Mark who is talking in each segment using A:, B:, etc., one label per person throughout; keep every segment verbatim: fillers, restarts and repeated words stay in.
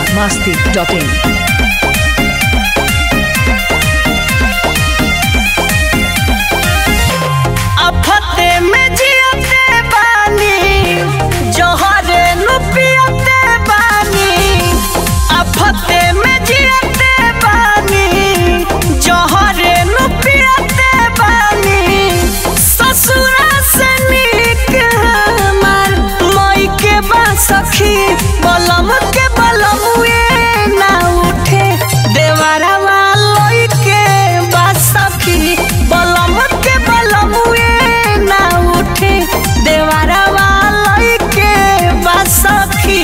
A: masti dot in.
B: अफते में जियते बानी जोहरे नुपियते बानी अफते में जियते बानी जोहरे नुपियते बानी ससुरा से नीक हमार मई के बा सखी बलम के बलम वे ना उठे देवारा वालोई के बा सखी बलम के बलम वे ना उठे देवारा वालोई के बा सखी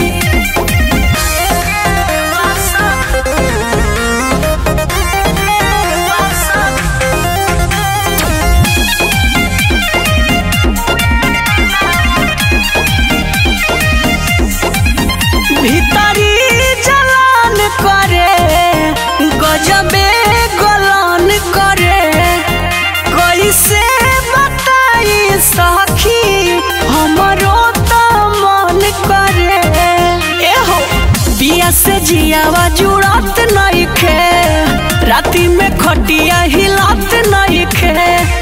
B: भीतरी जलन करे गजबे गलन करे कैसे बताई सखी हमरो तो मन करे एहो बिया से जियावा जुड़त नइखे राती में खटिया हिलत नइखे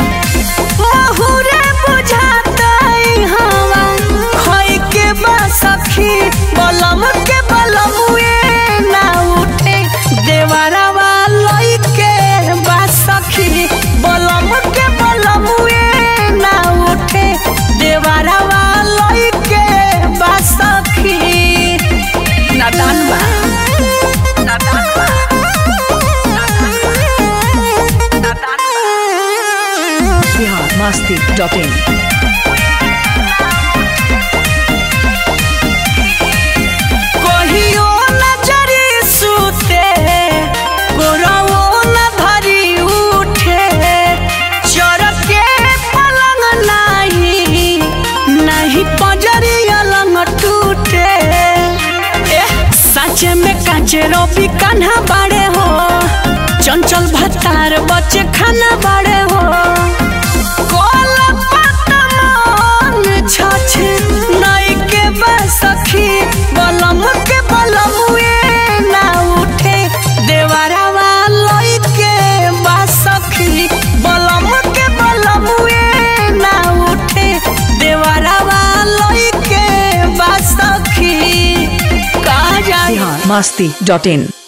B: महुरे बुझाताई हवा खोई के बा सखी बलम के बलम वे ना उठे देवारा वालोई के बा सखी बलम के बलम वे ना उठे देवारा वालोई के बा सखी नादान बा नादान बा नादान बा
A: Bihar masti dot in.
B: कहियो नजरी सुते गोरवो न धरी उठे चोर के पलंग नाही नहीं पजरी अलंग टूटे एह सच में काचे रोबी कान्हा बाड़े हो चंचल भत्तार बच्चे खाना बाड़े हो कोला पतमान छछ नई के बा सखी बलम के बलम वे ना उठे देवारा वालोई के बा सखी बलम के बलम वे ना उठे देवारा वालोई के बा सखी कहाँ जाए
A: Bihar masti dot in.